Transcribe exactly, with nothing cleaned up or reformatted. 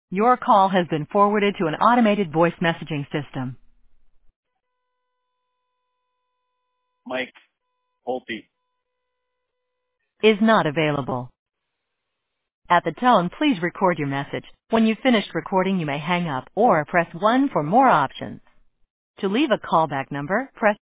Your call has been forwarded to an automated voice messaging system. Mike Holpe. Is not available. At the tone, please record your message. When you've finished recording, you may hang up or press one for more options. To leave a callback number, press